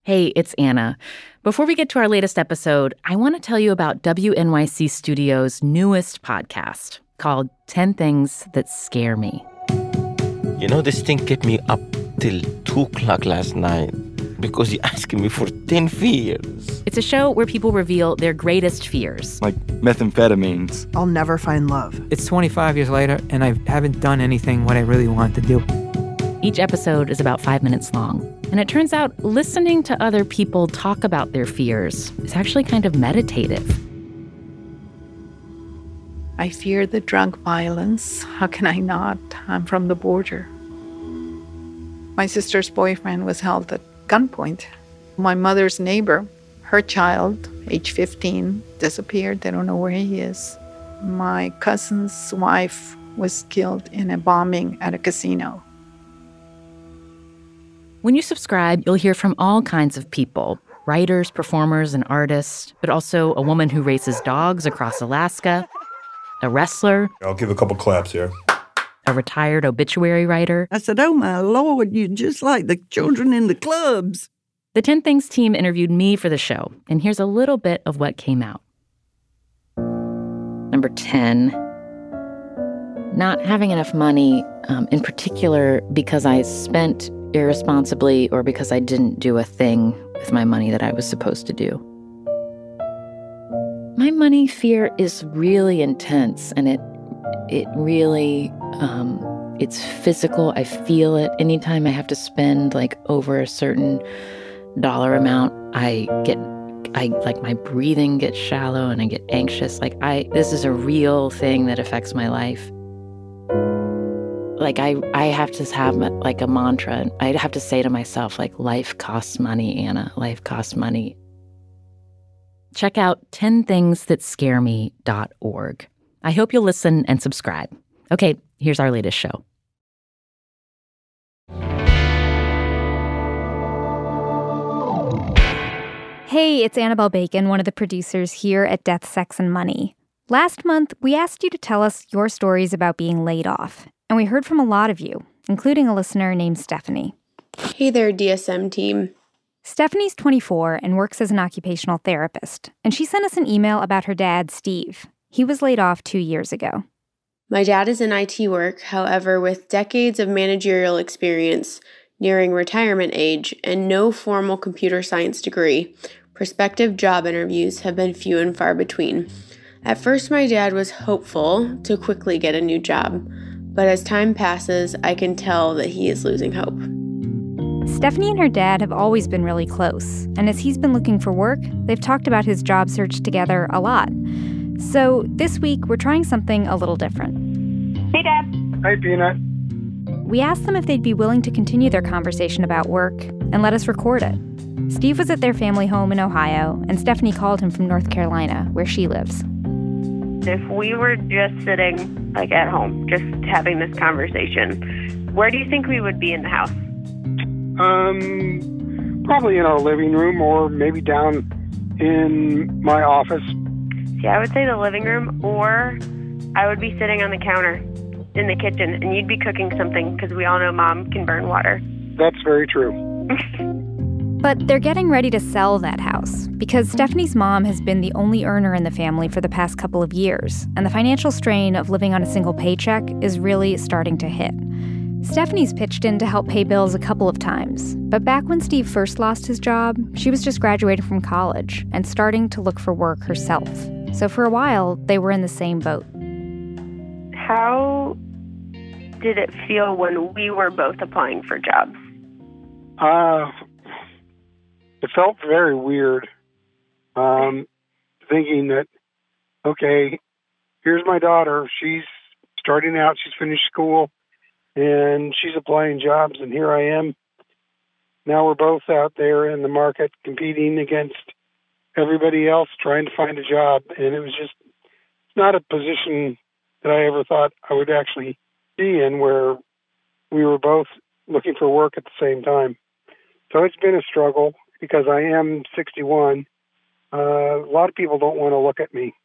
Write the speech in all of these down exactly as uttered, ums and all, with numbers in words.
Hey, it's Anna. Before we get to our latest episode, I want to tell you about W N Y C Studios' newest podcast called ten Things That Scare Me. You know, this thing kept me up till two o'clock last night because he asked me for ten fears. It's a show where people reveal their greatest fears. Like methamphetamines. I'll never find love. It's twenty-five years later, and I haven't done anything what I really want to do. Each episode is about five minutes long. And it turns out listening to other people talk about their fears is actually kind of meditative. I fear the drug violence. How can I not? I'm from the border. My sister's boyfriend was held at gunpoint. My mother's neighbor, her child, age fifteen, disappeared. They don't know where he is. My cousin's wife was killed in a bombing at a casino. When you subscribe, you'll hear from all kinds of people, writers, performers, and artists, but also a woman who races dogs across Alaska, a wrestler. I'll give a couple claps here. A retired obituary writer. I said, oh, my Lord, you're just like the children in the clubs. The ten Things team interviewed me for the show, and here's a little bit of what came out. Number ten, not having enough money, um, in particular because I spent irresponsibly or because I didn't do a thing with my money that I was supposed to do. My money fear is really intense, and it it really, um, it's physical. I feel it. Anytime I have to spend like over a certain dollar amount, I get, I like my breathing gets shallow and I get anxious. Like I, this is a real thing that affects my life. Like, I, I have to have, like, a mantra. I have to say to myself, like, life costs money, Anna. Life costs money. Check out ten things that scare me dot org. I hope you'll listen and subscribe. Okay, here's our latest show. Hey, it's Annabelle Bacon, one of the producers here at Death, Sex, and Money. Last month, we asked you to tell us your stories about being laid off. And we heard from a lot of you, including a listener named Stephanie. Hey there, D S M team. Stephanie's twenty-four and works as an occupational therapist, and she sent us an email about her dad, Steve. He was laid off two years ago. My dad is in I T work, however, with decades of managerial experience, nearing retirement age, and no formal computer science degree, prospective job interviews have been few and far between. At first, my dad was hopeful to quickly get a new job. But as time passes, I can tell that he is losing hope. Stephanie and her dad have always been really close, and as he's been looking for work, they've talked about his job search together a lot. So this week, we're trying something a little different. Hey, Dad. Hey, Peanut. We asked them if they'd be willing to continue their conversation about work and let us record it. Steve was at their family home in Ohio, and Stephanie called him from North Carolina, where she lives. If we were just sitting, like, at home, just having this conversation, where do you think we would be in the house? Um, probably in our living room or maybe down in my office. See, I would say the living room, or I would be sitting on the counter in the kitchen, and you'd be cooking something, because we all know Mom can burn water. That's very true. But they're getting ready to sell that house because Stephanie's mom has been the only earner in the family for the past couple of years, and the financial strain of living on a single paycheck is really starting to hit. Stephanie's pitched in to help pay bills a couple of times, but back when Steve first lost his job, she was just graduating from college and starting to look for work herself. So for a while, they were in the same boat. How did it feel when we were both applying for jobs? Uh... It felt very weird, um, thinking that, okay, here's my daughter. She's starting out. She's finished school, and she's applying jobs, and here I am. Now we're both out there in the market competing against everybody else trying to find a job, and it was just not a position that I ever thought I would actually be in where we were both looking for work at the same time. So it's been a struggle. Because I am sixty-one, uh, a lot of people don't want to look at me.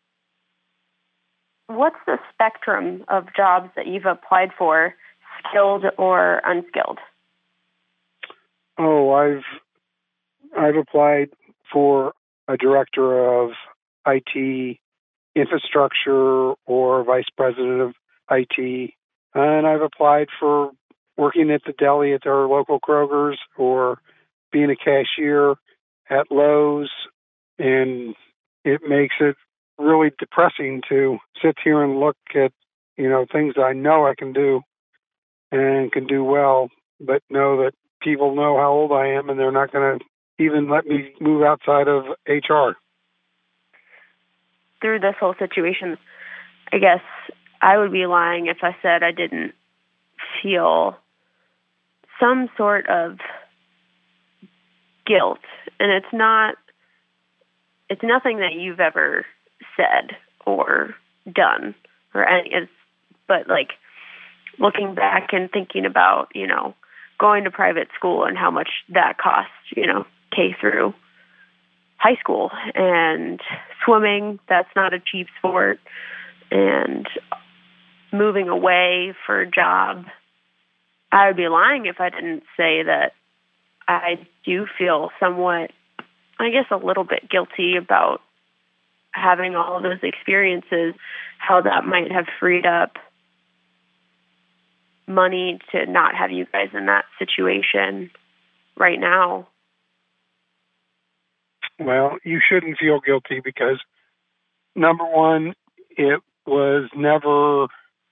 What's the spectrum of jobs that you've applied for, skilled or unskilled? Oh, I've I've applied for a director of I T infrastructure or vice president of I T, and I've applied for working at the deli at our local Kroger's or being a cashier at Lowe's, and it makes it really depressing to sit here and look at, you know, things I know I can do and can do well, but know that people know how old I am and they're not going to even let me move outside of H R. Through this whole situation, I guess I would be lying if I said I didn't feel some sort of guilt. And it's not, it's nothing that you've ever said or done or any, it's, but like looking back and thinking about, you know, going to private school and how much that costs, you know, K through high school, and swimming, that's not a cheap sport, and moving away for a job. I would be lying if I didn't say that I do feel somewhat, I guess a little bit guilty about having all of those experiences, how that might have freed up money to not have you guys in that situation right now. Well, you shouldn't feel guilty because, number one, it was never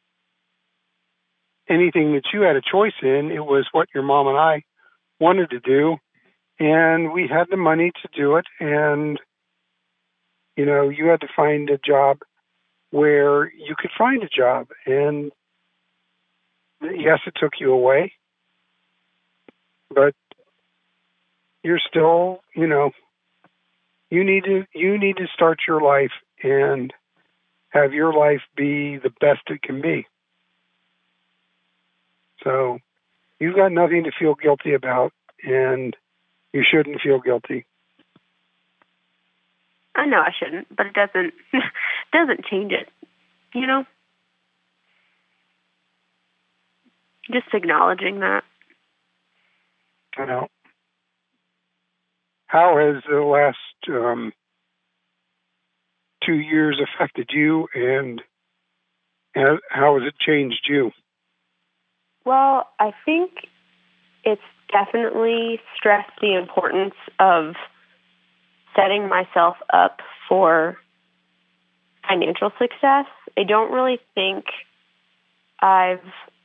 anything that you had a choice in. It was what your mom and I wanted to do, and we had the money to do it. And, you know, you had to find a job where you could find a job. And, yes, it took you away, but you're still, you know, You need to you need to start your life and have your life be the best it can be. So you've got nothing to feel guilty about, and you shouldn't feel guilty. I know I shouldn't, but it doesn't doesn't change it, you know? Just acknowledging that. I know. How has the last um, two years affected you, and how has it changed you? Well, I think it's definitely stressed the importance of setting myself up for financial success. I don't really think I've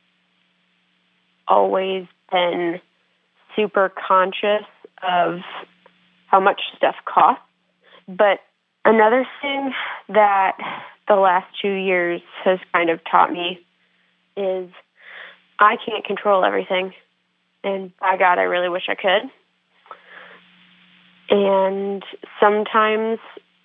always been super conscious of how much stuff costs. But another thing that the last two years has kind of taught me is I can't control everything. And by God, I really wish I could. And sometimes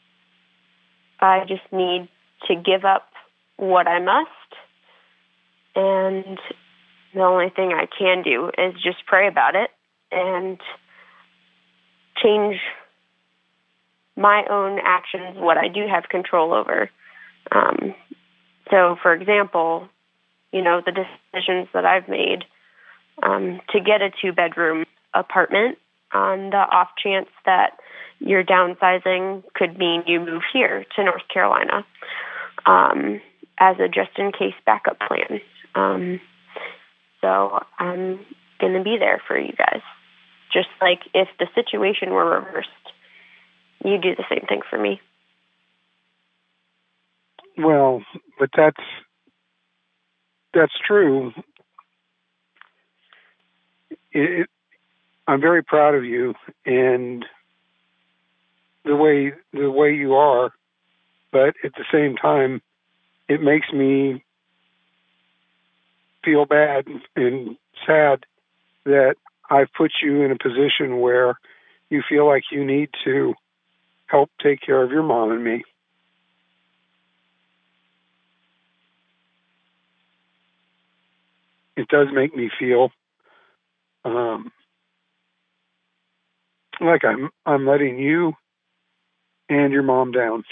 I just need to give up what I must. And the only thing I can do is just pray about it and change my own actions, what I do have control over. Um, so, for example, you know, the decisions that I've made um, to get a two-bedroom apartment on the off chance that your downsizing could mean you move here to North Carolina um, as a just-in-case backup plan. Um, so I'm going to be there for you guys. Just like if the situation were reversed, you do the same thing for me. Well, but that's that's true. It, I'm very proud of you and the way the way you are, but at the same time, it makes me feel bad and sad that I've put you in a position where you feel like you need to help take care of your mom and me. It does make me feel um, like I'm I'm letting you and your mom down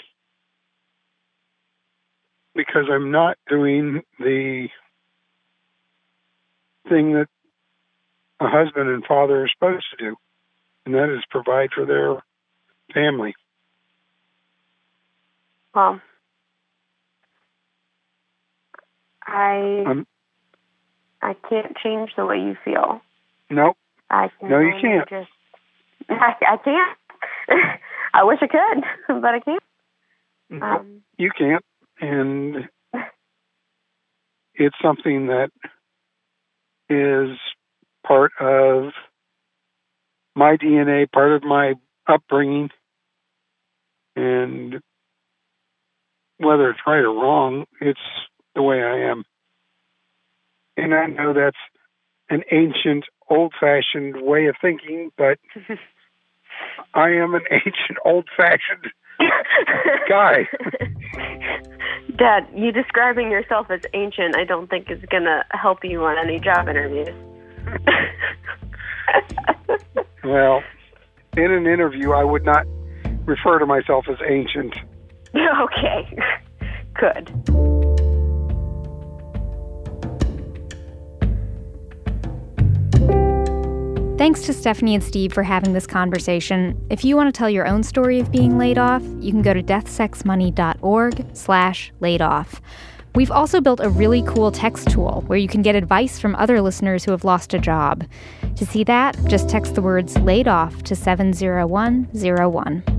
because I'm not doing the thing that a husband and father are supposed to do. and that is provide for their family. Well, I Um, I can't change the way you feel. no, I can no, you only can't. Just, I, I can't. I wish I could, but I can't. Um, You can't, and it's something that is part of my D N A, part of my upbringing, and whether it's right or wrong, it's the way I am. And I know that's an ancient, old-fashioned way of thinking, but I am an ancient, old-fashioned guy. Dad, you describing yourself as ancient, I don't think is going to help you on any job interviews. Well, in an interview, I would not refer to myself as ancient. Okay, good. Thanks to Stephanie and Steve for having this conversation. If you want to tell your own story of being laid off, you can go to deathsexmoney.org slash laid off. We've also built a really cool text tool where you can get advice from other listeners who have lost a job. To see that, just text the words laid off to seven zero one zero one.